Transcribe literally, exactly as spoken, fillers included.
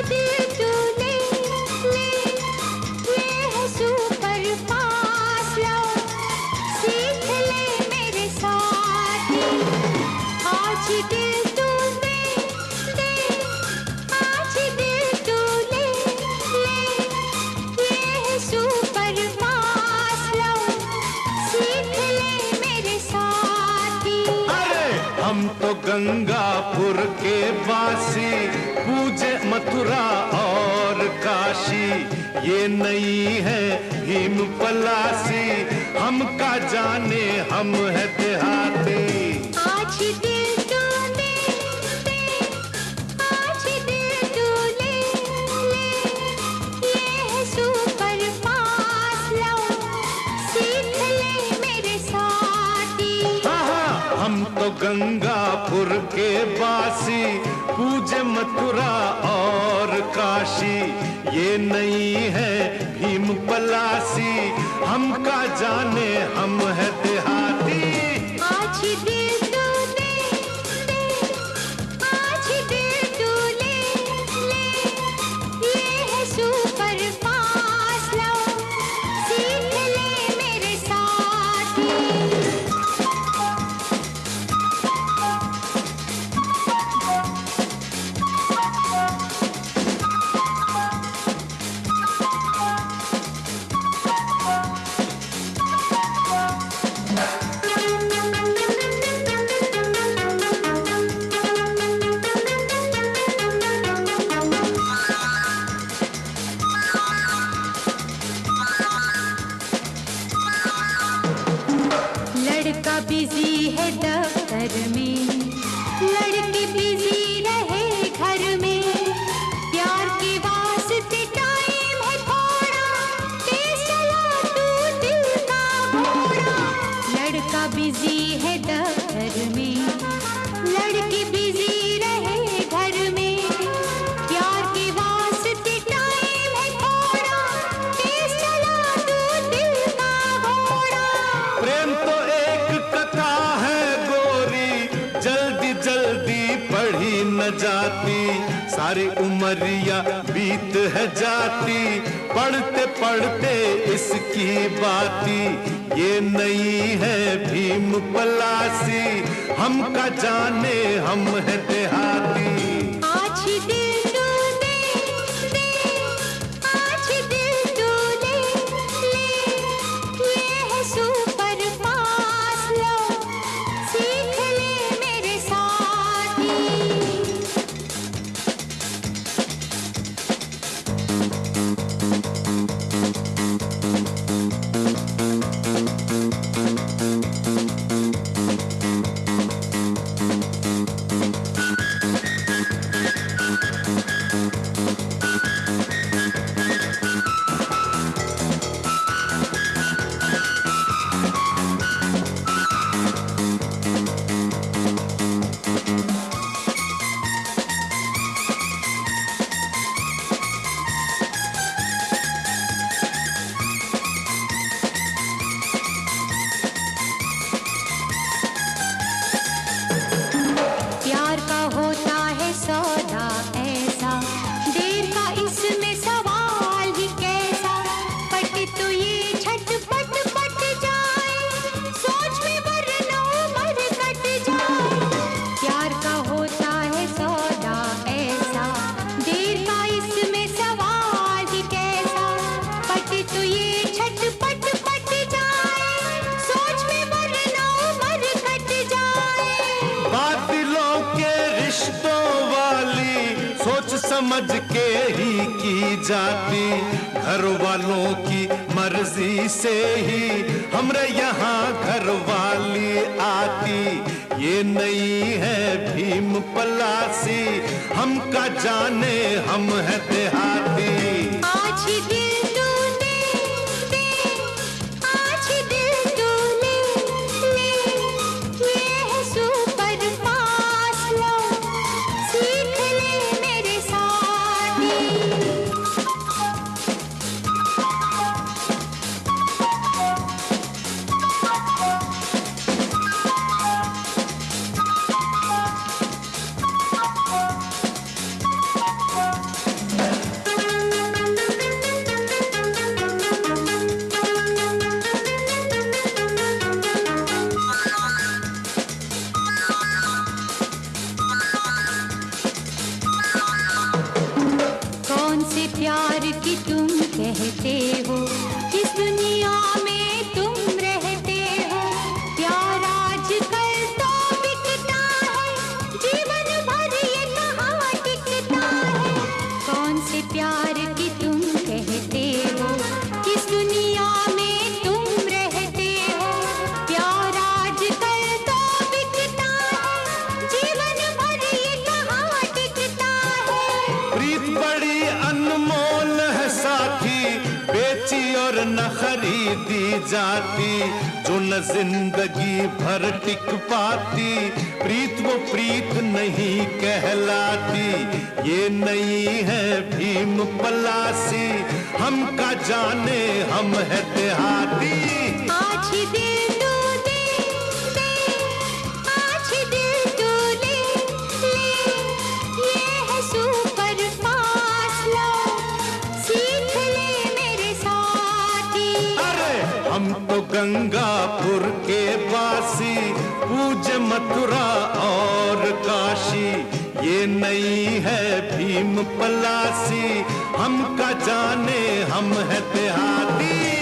दिल तू ले ले, ये है सुपर फास्ट लव, सीख ले मेरे साथ ही। आज दिल तू दे दे, आज दिल तू ले ले, ये है सुपर फास्ट लव, सीख ले मेरे साथ ही। अरे हम तो गंगापुर के वासी, पूजे मथुरा और काशी, ये नहीं है भीम पलासी, हम का जाने हम है देहाती। आज दिल तू दे दे, आज दिल तू ले ले, ये है सुपर फास्ट लव, सीख ले मेरे साथ ही। हाँ हाँ, हम तो गंगापुर के वासी, पूजे मथुरा और काशी, ये नहीं है भीम पलासी, हम का जाने हम है देहाती। आज दिल तू दे दे, आज दिल तू ले ले, ये है सुपर फास्ट लव, सीख ले मेरे साथ ही। लड़का बिजी है दफ्तर में, लड़की बिजी रहे घर में, प्यार के वास्ते टाइम है थोड़ा, तेज चला तू दिल का घोड़ा। लड़का बिजी है दफ्तर में, लड़की बिजी रहे घर में, प्यार के वास्ते टाइम है थोड़ा, तेज चला तू दिल का घोड़ा। प्रेम तो एक कथा है गोरी, जल्दी जल्दी पढ़ी न जाती, सारी उमरिया बीत है जाती, पढ़ते पढ़ते इसकी बाती, ये नहीं है भीम पलासी, हम का जाने हम है देहाती। आज दिल तू दे दे, आज दिल तू ले ले, ये है सुपर फास्ट लव, सीख ले मेरे साथ ही। प्यार का होता है सौदा ऐसा, देर का इसमें सवाल ही कैसा, पट तो ये झटपट पट जाए, सोच में वरना उम्र कट जाए। प्यार का होता है सौदा ऐसा, देर का इसमें सवाल ही कैसा, पट तो ये झटपट पट जाए, सोच में वरना उम्र कट जाए। बादलों के रिश्तों वाली सोच समझ के ही की जाती, घर वालों की मर्जी से ही हमरे यहाँ घर वाली आती, ये नहीं है भीम पलासी, हम का जाने हम है देहाती। आज दिल तू दे दे, आज दिल तू ले ले, ये है सुपर फास्ट लव, सीख ले मेरे साथ ही। से प्यार की तुम कहते हो, किस दुनिया में तुम रहते हो। प्यार आजकल तो बिकता है, जीवन भर ये कहाँ टिकता है। कौन से प्यार की तुम कहते हो, किस दुनिया में तुम रहते हो। प्यार आजकल तो बिकता है, जीवन भर ये कहाँ टिकता है। प्रीत बड़ी अनमोल है साथी, बेची और न खरीदी जाती, जो न जिंदगी भर टिक पाती। प्रीत वो प्रीत नहीं कहलाती, ये नहीं है भीम पलासी। हम का जाने हम है देहाती। आज ही दिल तू दे दे, आज ही दिल तू ले ले, ये है सुपर फास्ट लव, सीख ले मेरे साथी। अरे हम तो गंगापुर के वासी, पूज्य मथुरा और काशी। ये नहीं है भीम पलासी, हम का जाने हम है देहाती।